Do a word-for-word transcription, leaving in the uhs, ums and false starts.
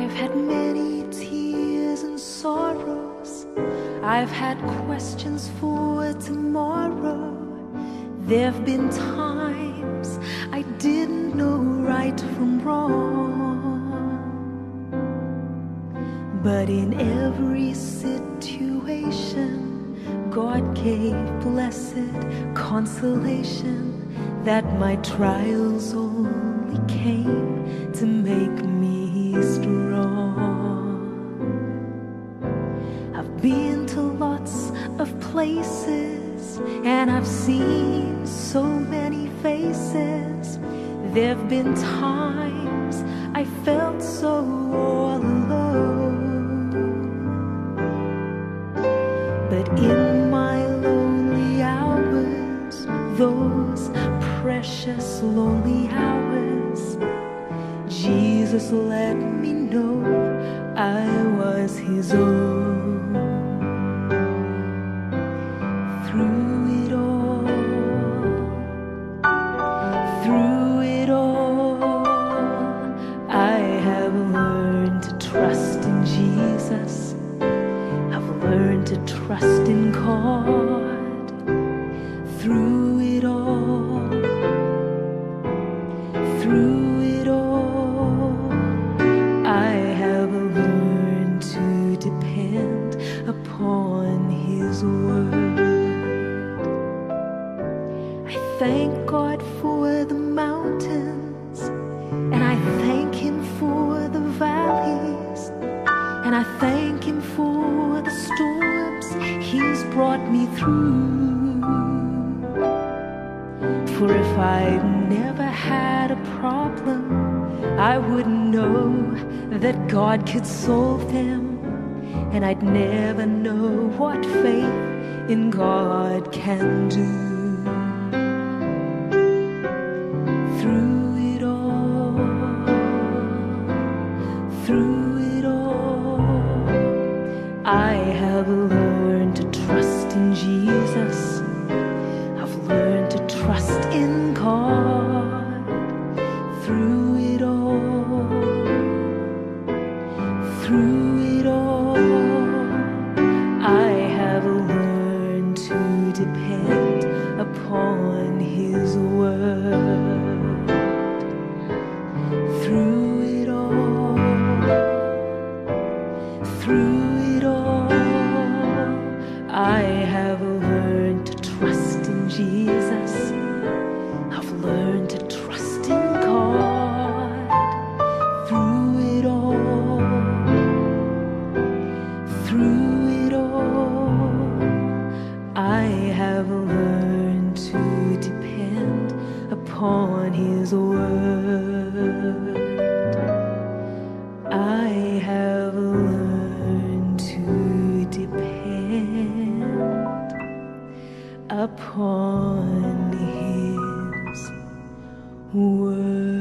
I've had many tears and sorrows. I've had questions for tomorrow. There've been times I didn't know right from wrong. But in every situation, God gave blessed consolation, that my trials only came to make me strong. I've been to lots of places, and I've seen so many faces. There've been times I felt so all alone. But in my lonely hours, those precious lonely hours, Jesus let me know I was His own. Through it all, through it all, I have learned to trust in Jesus. I've learned to trust in God. Through it all, through it all, I have learned to depend upon His word. I thank God for the mountains, and I thank Him for the valleys, and I thank Him for the storms He's brought me through. For if I'd never had a problem, I wouldn't know that God could solve them, and I'd never know what faith in God can do. Through it all, through it all, I have learned to trust in Jesus. I've learned to trust in God. Through it all, through it all, I have learned to depend upon His word. Through it all, through it all, I have learned to trust in Jesus. I've learned to trust in God. Through it all, through it all, I have learned to depend upon His word. I have learned to depend upon His word.